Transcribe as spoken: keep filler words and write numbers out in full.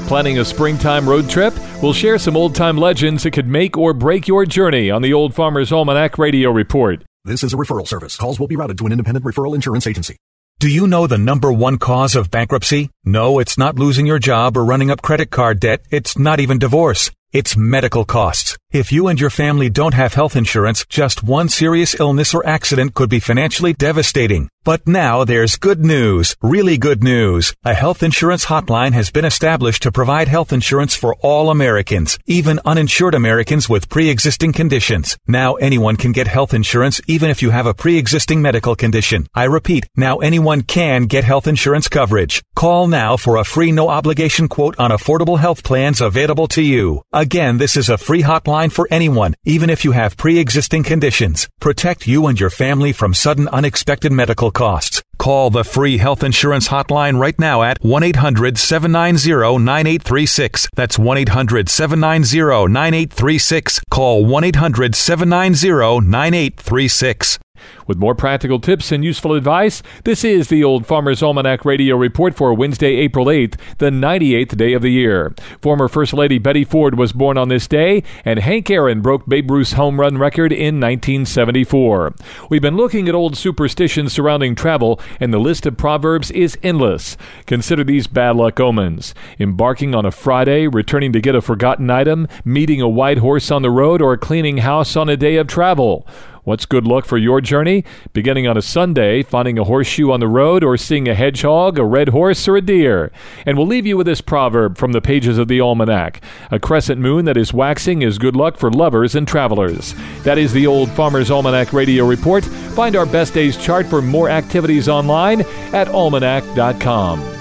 Planning a springtime road trip? We'll share some old-time legends that could make or break your journey on the Old Farmer's Almanac Radio Report. This is a referral service. Calls will be routed to an independent referral insurance agency. Do you know the number one cause of bankruptcy? No, it's not losing your job or running up credit card debt. It's not even divorce. It's medical costs. If you and your family don't have health insurance, just one serious illness or accident could be financially devastating. But now there's good news, really good news. A health insurance hotline has been established to provide health insurance for all Americans, even uninsured Americans with pre-existing conditions. Now anyone can get health insurance even if you have a pre-existing medical condition. I repeat, now anyone can get health insurance coverage. Call now for a free no-obligation quote on affordable health plans available to you. Again, this is a free hotline for anyone, even if you have pre-existing conditions. Protect you and your family from sudden unexpected medical costs. Call the free health insurance hotline right now at one eight hundred seven nine zero nine eight three six. That's one eight hundred seven nine zero nine eight three six. Call one eight hundred seven nine zero nine eight three six. With more practical tips and useful advice, this is the Old Farmer's Almanac Radio Report for Wednesday, April eighth, the ninety-eighth day of the year. Former First Lady Betty Ford was born on this day, and Hank Aaron broke Babe Ruth's home run record in nineteen seventy-four. We've been looking at old superstitions surrounding travel, and the list of proverbs is endless. Consider these bad luck omens: embarking on a Friday, returning to get a forgotten item, meeting a white horse on the road, or cleaning house on a day of travel. What's good luck for your journey? Beginning on a Sunday, finding a horseshoe on the road, or seeing a hedgehog, a red horse, or a deer. And we'll leave you with this proverb from the pages of the Almanac: a crescent moon that is waxing is good luck for lovers and travelers. That is the Old Farmer's Almanac Radio Report. Find our best days chart for more activities online at almanac dot com.